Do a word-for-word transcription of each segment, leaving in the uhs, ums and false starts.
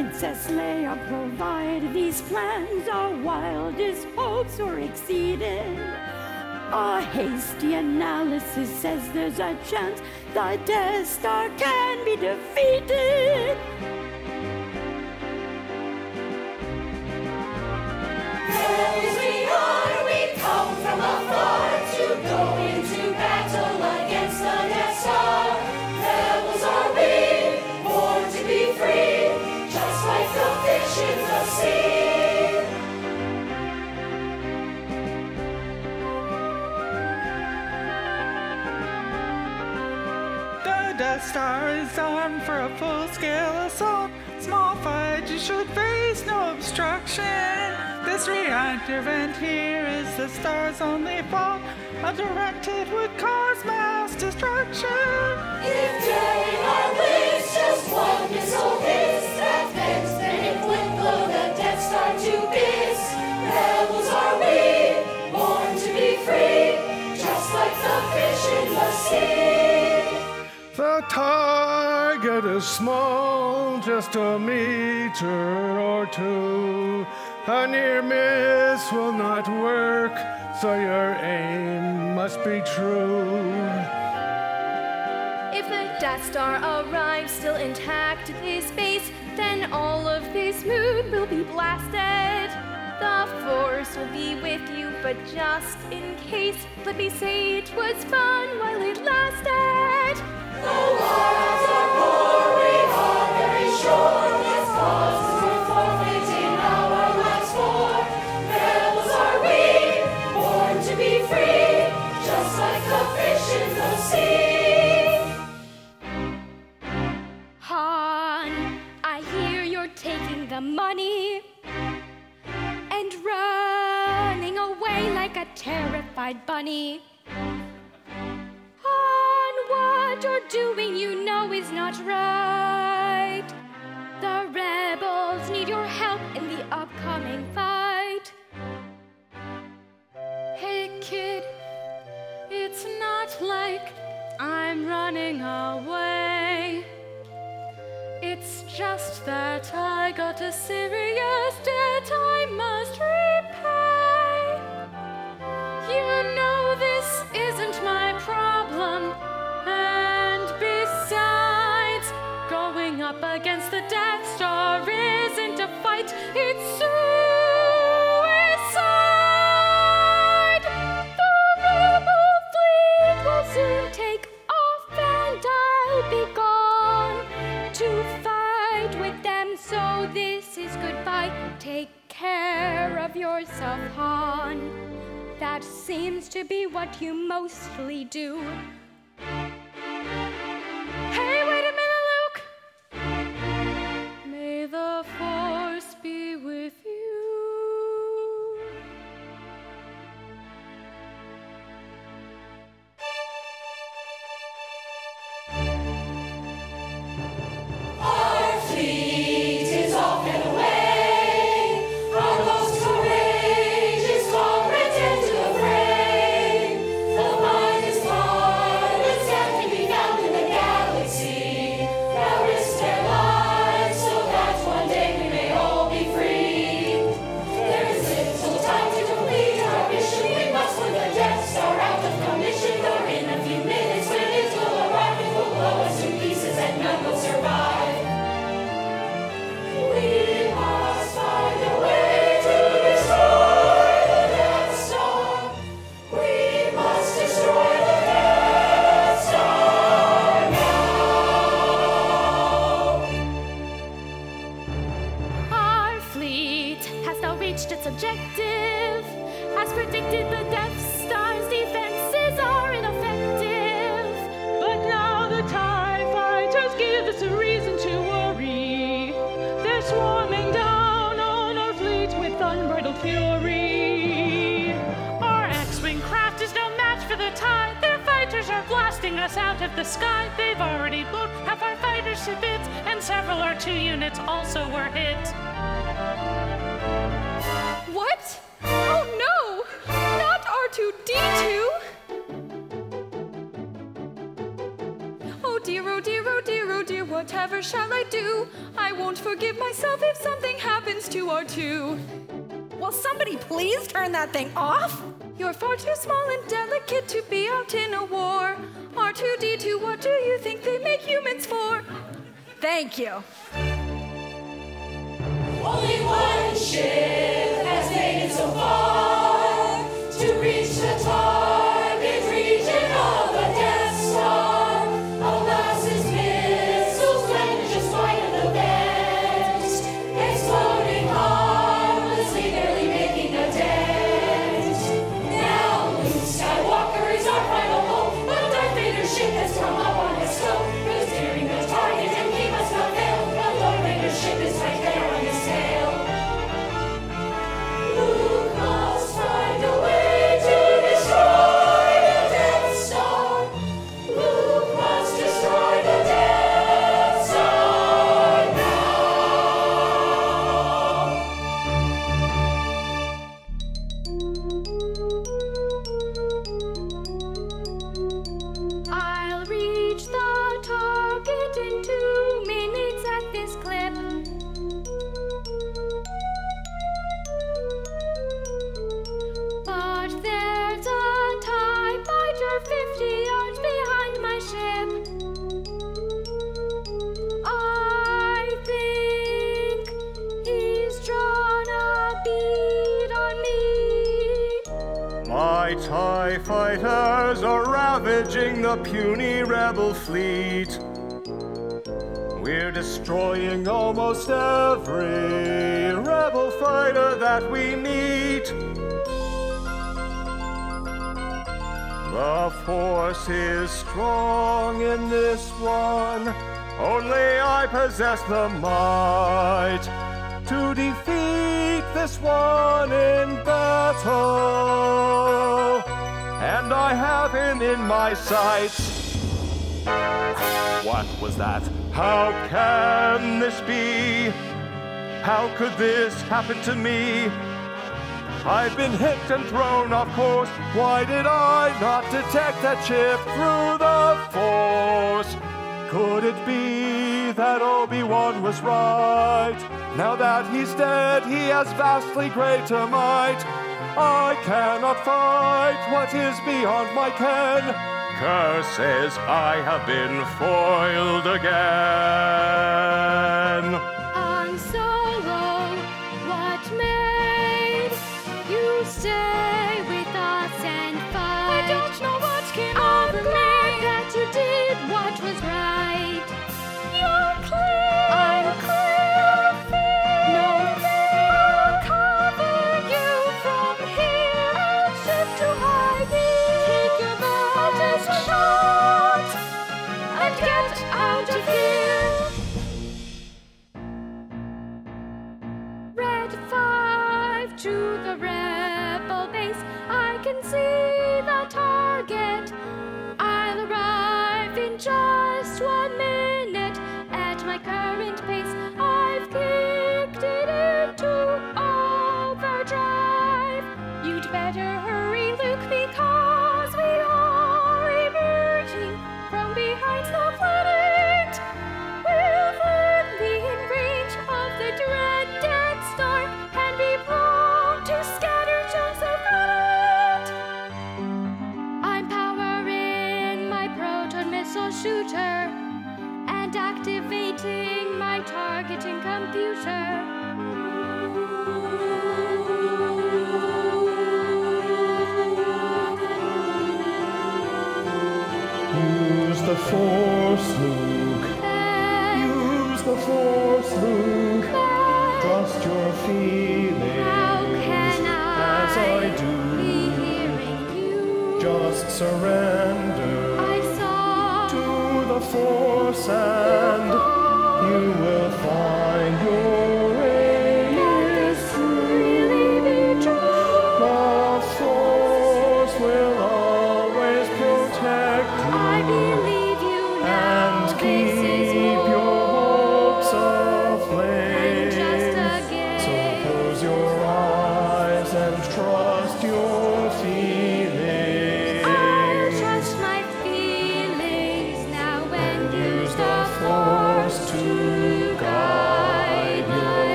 Princess Leia provide. These plans, our wildest hopes were exceeded. A hasty analysis says there's a chance the Death Star can be defeated. Rebels we are, we come from afar to go into battle against the Death Star. Rebels are we, born to be free, just like the fish in the sea. The Death Star is armed for a full-scale assault. Small fighters should face no obstruction. This reactor vent here is the star's only fault. A direct hit would cause mass destruction. If during our blaze just one missile hits that vent, then it would blow the Death Star to bits. Rebels are we, born to be free, just like the fish in the sea. The target is small, just a meter or two. A near miss will not work, so your aim must be true. If the Death Star arrives still intact in this space, then all of this moon will be blasted. The Force will be with you, but just in case, let me say it was fun while it lasted. The lives are poor, we are very sure this cause is forfeiting our lives for. Rebels are we, born to be free, just like the fish in the sea. Han, I hear you're taking the money and running away like a terrified bunny. What you're doing, you know, is not right. The rebels need your help in the upcoming fight. Hey, kid, it's not like I'm running away. It's just that I got a serious debt I must repay. You know this isn't my problem. And besides, going up against the Death Star isn't a fight, it's suicide! The rebel fleet will soon take off and I'll be gone to fight with them, so this is goodbye. Take care of yourself, Han. That seems to be what you mostly do. Hey, wait a minute, Luke! May the Force be with you. Our fleet is off and away. Our most courageous comrades into the fray. The mind is marvelous and can be found in the galaxy. Now risk their lives so that one day we may all be free. There is little time to complete our mission. We must put the Death Star out of commission. Or in a few minutes when it will arrive, it will blow us to pieces and none will survive. We must find a way to destroy the Death Star. We must destroy the Death Star now. Our fleet has now reached its objective. As predicted, the Death Star's defenses are ineffective. But now the TIE fighters give us a reason to worry. They're swarming down on our fleet with unbridled fury. Our X-Wing craft is no match for the TIE. Their fighters are blasting us out of the sky. They've already blown half our fighters to bits, and several R two units also were hit. What? Oh no! Not R two D two! Oh dear, oh dear, oh dear, oh dear, what whatever shall I do? I won't forgive myself if something happens to R two. Will somebody please turn that thing off? You're far too small and delicate to be out in a war. R two D two, what do you think they make humans for? Thank you. Only one ship has made it so far to reach the target region of the Death Star. Alas, its missiles went just wide of the vent, exploding harmlessly, barely making a dent. Now Luke Skywalker is our final hope, but Darth Vader's ship has come up on his scope. Who's nearing the target and he must not fail, but Darth Vader's ship is right there on his tail. Luke must find a way to destroy the Death Star. Luke must destroy the Death Star now. I'll reach the target in two minutes at this clip. But there's a TIE fighter fifty yards behind my ship. I think he's drawn a bead on me. My TIE fighters are ravaging the puny rebel fleet. We're destroying almost every rebel fighter that we meet. The Force is strong in this one. Only I possess the might to defeat this one in battle. And I have him in my sights. What was that? How can this be? How could this happen to me? I've been hit and thrown, of course. Why did I not detect that ship through the Force? Could it be that Obi-Wan was right? Now that he's dead, he has vastly greater might. I cannot fight what is beyond my ken. Curses, I have been foiled again. Han Solo, what made you stay with us and fight? I don't know what came I'm over glad me. that you did what was right. You're clear. I'm clear of fear. No fear. I'll cover you from here and shift to hiding. Take your boat shot and get out of here. Red five to the rebel base. I can see the target. I'll arrive in just one minute. At my current pace, I've kicked it into overdrive. You'd better hurry, Luke, because we are emerging from behind the planet. We're firmly in range of the dread Death Star and be prone to scatter chunks of granite. I'm powering my proton missile shooter and activating my targeting computer. Use the Force, Luke. Use the Force, Luke. Trust your feelings. How can as I I do. be hearing you? Just surrender I saw to the Force and you will find your aim is really be true. The Force will always protect you. I believe you now. And keep This is your more hopes aflame. than just a game. So close your eyes and trust your feelings. I'll trust my feelings now and Use the Force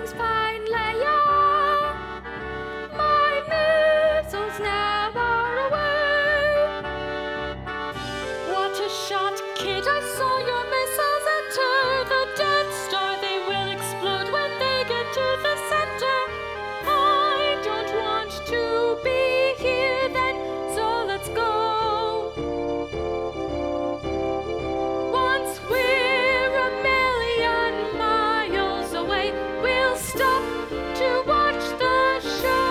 things fine, Leia. My missiles now are away. What a shot, kid! I saw your missiles enter the Death Star. They will explode when they get to the center. I don't want to be here then, so let's go. Once we're a million miles away, we'll stop to watch the show.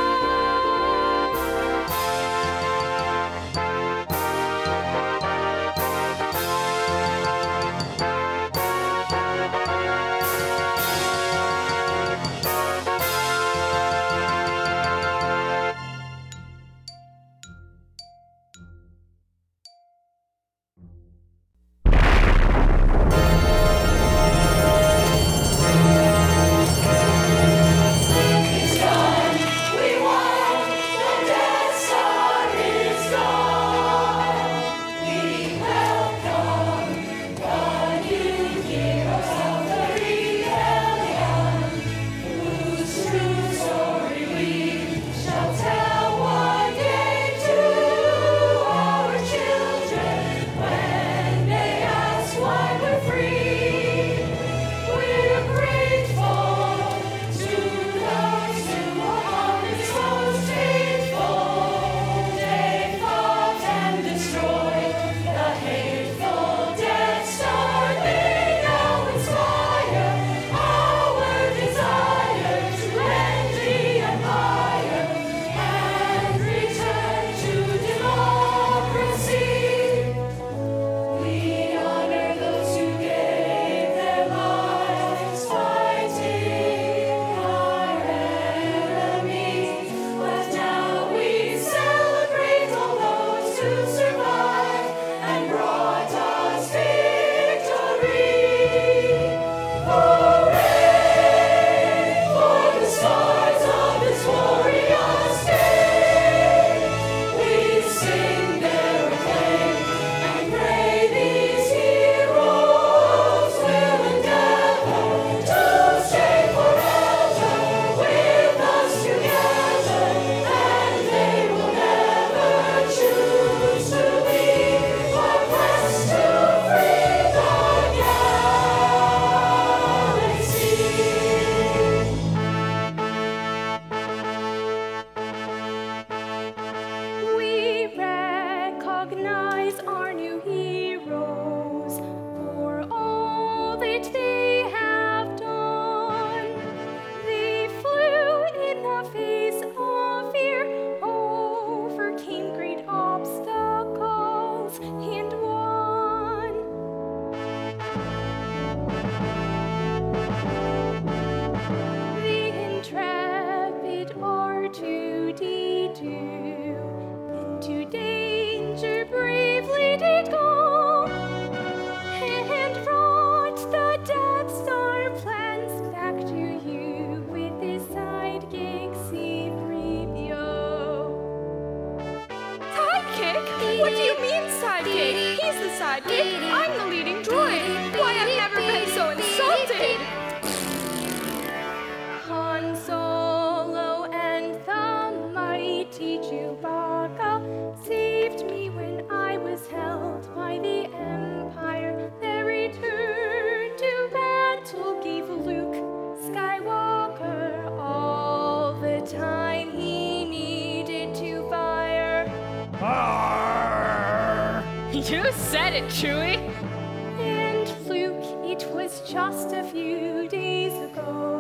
I'm the leading droid. Why, I've never been so insulted. Han Solo and the mighty Chewbacca saved me when I was held by the Empire. Their return to battle gave Luke Skywalker all the time he needed to fire. You said it, Chewie. And Luke, it was just a few days ago.